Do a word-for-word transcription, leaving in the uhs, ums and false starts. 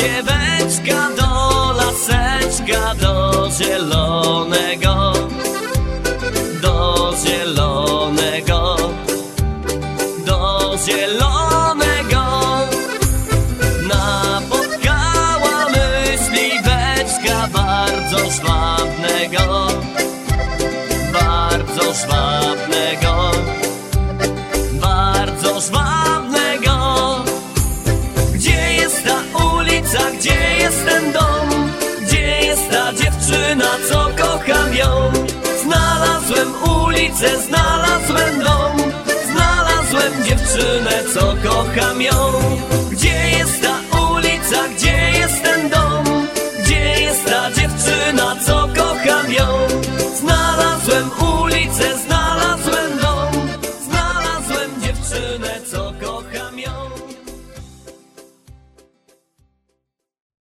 dzieweczka do laseczka, do zielonego, do zielonego, do zielonego. Napotkała myśliweczka bardzo szwabnego, bardzo szwabnego, bardzo szwabnego. Gdzie jest ta ulica, gdzie jest ten dom? Gdzie jest ta dziewczyna, co kocham ją? Znalazłem ulicę, znalazłem dom, znalazłem dziewczynę, co kocham ją. Gdzie jest ta